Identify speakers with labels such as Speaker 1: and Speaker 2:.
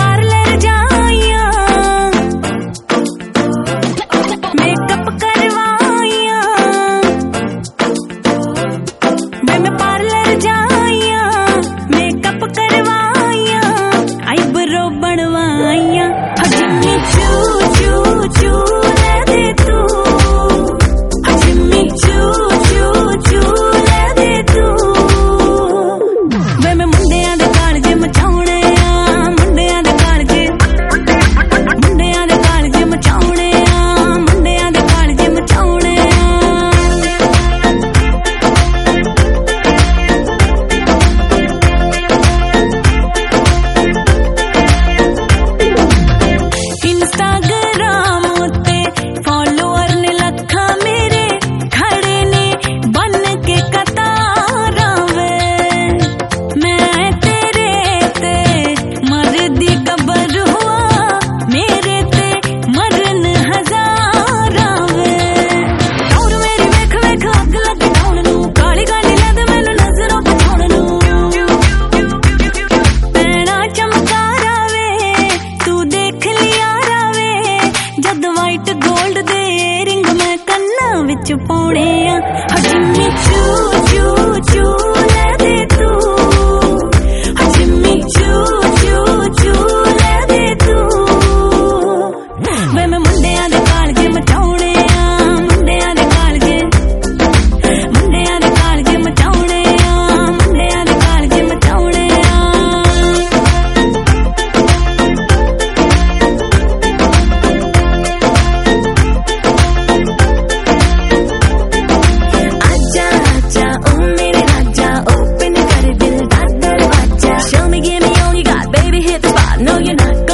Speaker 1: Parlour जाइया, makeup करवाइया, मैं parlour जाइया, मेकअप करवाइया, आईब्रो बनवाइया। जिम्मी चू चू चू ले दे तू, जिम्मी चू चू चू ले दे तू। वे मैं मुंडियां दे कालजे मचाउणे आ, मुंडियां दे कालजे, मुंडियां दे कालजे मचाउणे आ, मुंडियां दे कालजे मचाउणे आ। इंस्टाग्राम उत्ते फॉलोअर ने लखा मेरे खड़े ने बन के कतारां वे, मैं तेरे ते मरदी कबर हुआ, मेरे ते मरन हजारां वे। और मेरी वेख वेख अग लग डाउन नू, काली गाली लद मैनू नजरों बचाउण नू। पैणा चमकारा वे तू देख लिया रावे, जद वाइट गोल्ड दे रिंग मैं कन्ना विच पाउणे आ। जिम्मी चू चू चू ले दे तू, जिम्मी चू चू चू ले दे तू। वे मैं मुंडियां दे कालजे मचाउणे आ, मुंडियां दे कालजे, मुंडियां दे कालजे मचाउणे आ, मुंडियां दे कालजे मचाउणे आ। आजा आजा ओ मेरे राजा, ओपन कर दिल दा दरवाजा। Show me, give me all you got, baby hit the spot, no you're not